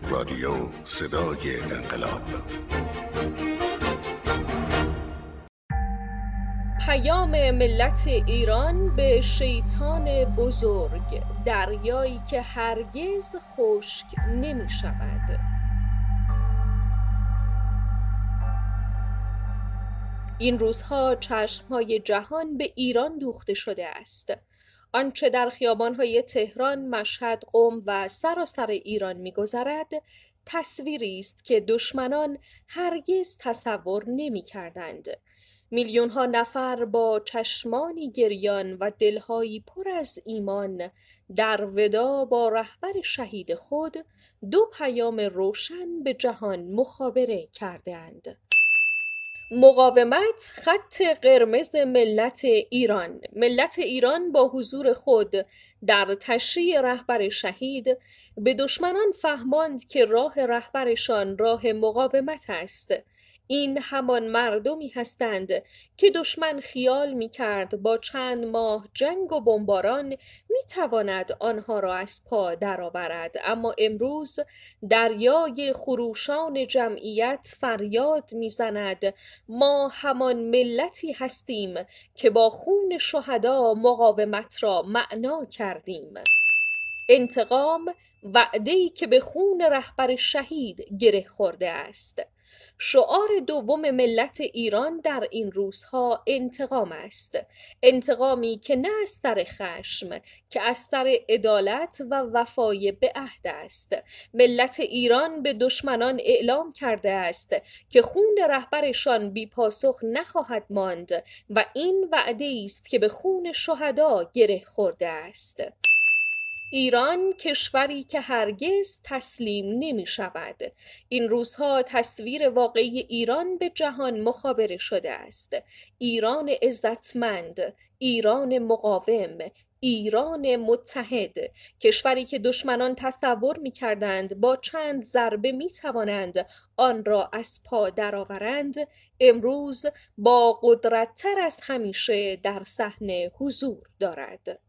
رادیو صدای انقلاب. پیام ملت ایران به شیطان بزرگ، دریایی که هرگز خشک نمی شود. این روزها چشمهای جهان به ایران دوخته شده است. آنچه در خیابانهای تهران، مشهد، قم و سراسر ایران می‌گذرد، تصویری است که دشمنان هرگز تصور نمی‌کردند. میلیون‌ها نفر با چشمانی گریان و دلهایی پر از ایمان در وداع با رهبر شهید خود دو پیام روشن به جهان مخابره کردند. مقاومت خط قرمز ملت ایران. ملت ایران با حضور خود در تشییع رهبر شهید به دشمنان فهماند که راه رهبرشان راه مقاومت است. این همان مردمی هستند که دشمن خیال می کرد با چند ماه جنگ و بمباران می تواند آنها را از پا درآورد، اما امروز دریای خروشان جمعیت فریاد می زند: ما همان ملتی هستیم که با خون شهدا مقاومت را معنا کردیم. انتقام، وعده‌ای که به خون رهبر شهید گره خورده است. شعار دوم ملت ایران در این روزها انتقام است. انتقامی که نه از سر خشم، که از سر عدالت و وفای به عهد است. ملت ایران به دشمنان اعلام کرده است که خون رهبرشان بی پاسخ نخواهد ماند و این وعده است که به خون شهدا گره خورده است. ایران کشوری که هرگز تسلیم نمی شود. این روزها تصویر واقعی ایران به جهان مخابره شده است. ایران عزتمند، ایران مقاوم، ایران متحد، کشوری که دشمنان تصور می کردند با چند ضربه می توانند آن را از پا درآورند، امروز با قدرت‌تر از همیشه در صحنه حضور دارد.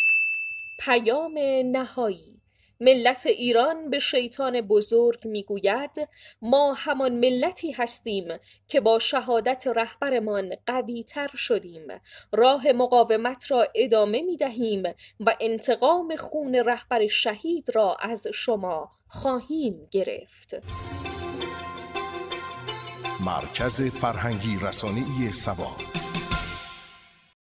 پیام نهایی. ملت ایران به شیطان بزرگ میگوید: ما همان ملتی هستیم که با شهادت رهبرمان قوی تر شدیم. راه مقاومت را ادامه می دهیم و انتقام خون رهبر شهید را از شما خواهیم گرفت. مرکز فرهنگی رسانه‌ای سبا.